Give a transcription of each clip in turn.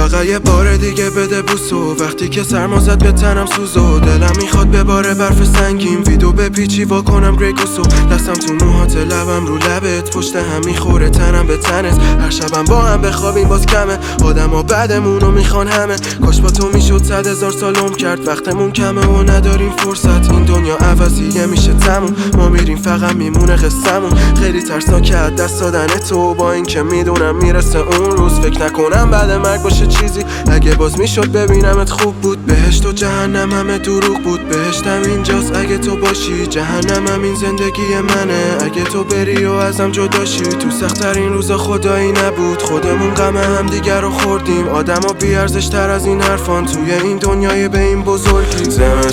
فقط یه بار دیگه بده بوسو، وقتی که سرما زد به تنم سوزو. دلم میخواد بباره برف سنگین، ویدو بپیچی وا کنم گریگوسو. دستم تو موهات، لبم رو لبت، پشت هم میخوره تنم به تنت. هر شبم با هم بخوابیم باز کمه، آدما بعدمونو میخوان همه. کاش با تو میشد 100,000 سال عمر کرد، وقتمون کمه و نداریم فرصت. این دنیا عوضیه میشه تموم، ما میریم فقط میمونه قصه‌مون. خیلی ترسناکه از دست دادن تو، با اینکه میدونم میرسه اون روز. فکر نکنم بعد مرگ باشه چیزی، اگه باز میشد ببینمت خوب بود. بهشت و جهنم همه دروغ بود، بهشتم اینجاست اگه تو باشی، جهنمم این زندگی منه اگه تو بری و ازم جداشی. تو سخت‌ترین روزا خدایی نبود، خودمون غم هم دیگر رو خوردیم. آدما بی‌ارزش تر از این حرفان توی این دنیای به این بزرگی.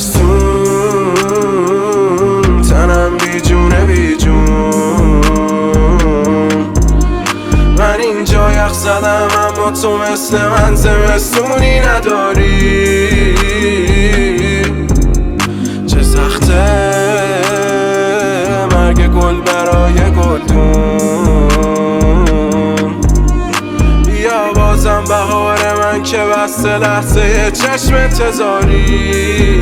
زمستون تنم بیجونه بیجون، من اینجا یخ زدم اما تو مثل من زمستونی نداری. چه سخته مرگ گل برای گلدون، بیا بازم بهار من که بسته لحظه چشم انتظاری.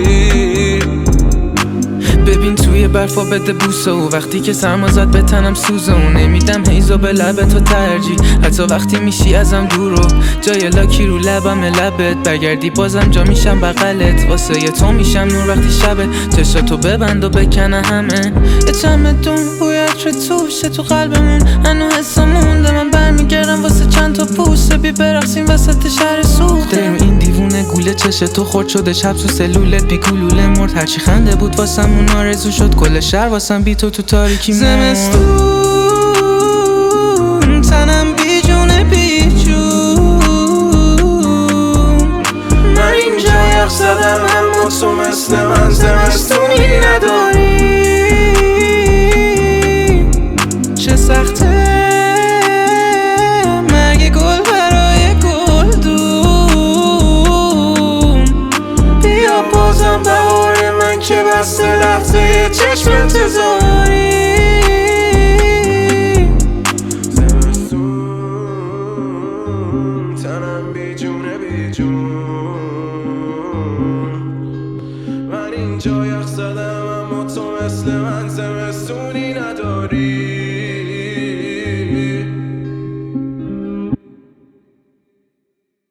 ببین توی برفا بده بوسو، وقتی که سرما زد به تنم سوزو. نمیدم هیزو به لبت تو ترجیح، حتی وقتی میشی ازم دورو. جای لاکی رو لبم لبت، برگردی بازم جا میشم بغلت. واسه یه تو میشم نور وقتی شبه، چشاتو ببند و بکنه همه. یه چمدون بوی عطر توشه تو قلبمون، هنو حسا مونده. من برمیگردم واسه چند تا پوسه، بی برقصیم وسط شهر سوخته. این دیوونه گوله چشه تو خورد شده، شب تو سلولت بی گلوله مرد. هرچی خنده بود واسمون آرزو شد، کل شهر واسم بی تو تاریکی مرد. زمستون تنم بی جونه بی جون، من اینجا یخ زدم اما تو مثل من زمستونی نداری. چه سخته مرگ گل برای گلدون، بیا بازم بهار من که بسته لحظه چشم انتظار.